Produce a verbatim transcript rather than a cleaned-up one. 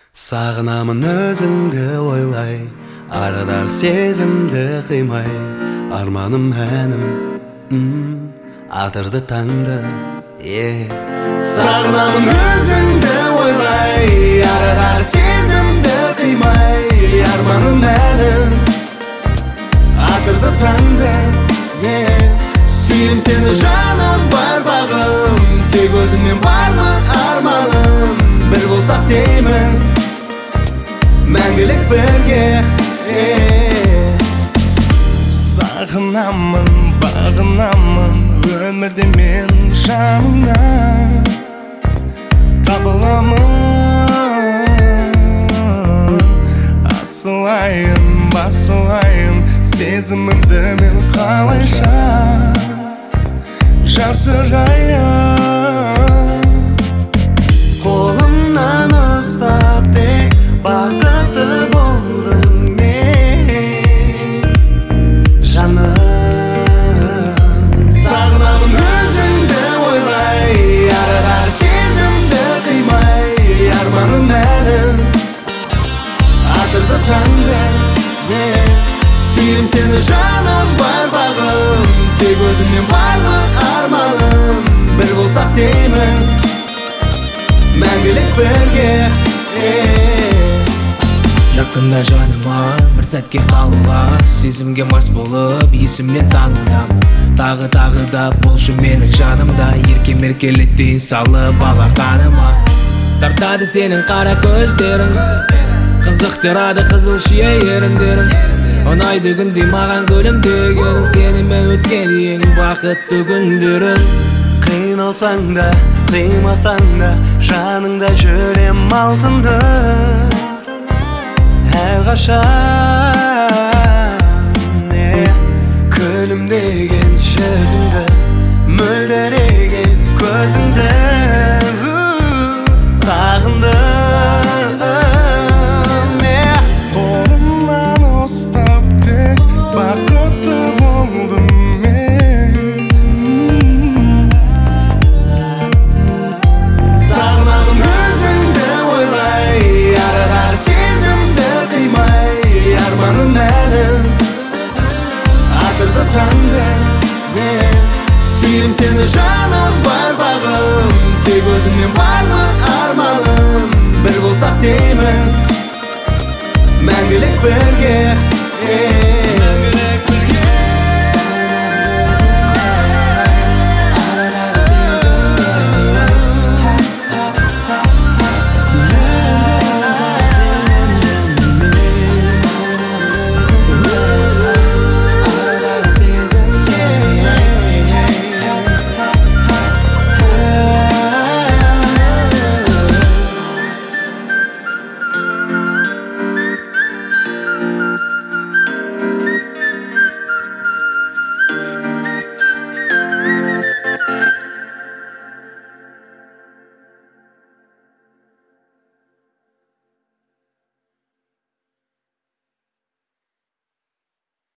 Сағынамын өзіңді ойлай, арадағы сезімді қимай, арманым әнім, атырды таңды. Сағынамын өзіңді ойлай, арадағы сезімді қимай, арманым әнім, атырды таңды. Сүйем сені жаным бар бағым, тек өзіңмен барлық арманым, бір болсақ деймін, мәңгілік бірге. Сағынамын, бағынамын, өмірде мен жаныңа табыламын. Асылайын, басылайын, сезімімді мен қалайша жасырайын. Қолымнан ұстап тек бақытты болдым мен, жаным. Сағынамын өзіңді ойлай, арадағы сезімді қимай, арманым әнім, атырды таңды. Сүйем сені жаным бар бағым, тек өзіңмен барлық арманым, бір болсақ деймін, мәңгілік бірге. Жақында жаныма бір сәтке қалуға, сезімге мас болып есімнен танылдым. Тағы тағы да болшы менің жанымда, еркем еркелетті салып алақаныма. Тартады сенің қара көздерің, қызықтырады қызыл шие еріндерің. Ұнайды күнде маған күлімдегенің, сенімен өткен ең бақытты күндерім. Қиналсаң да, қимасаң да, жаныңда жүрем алтынды, әрқашан.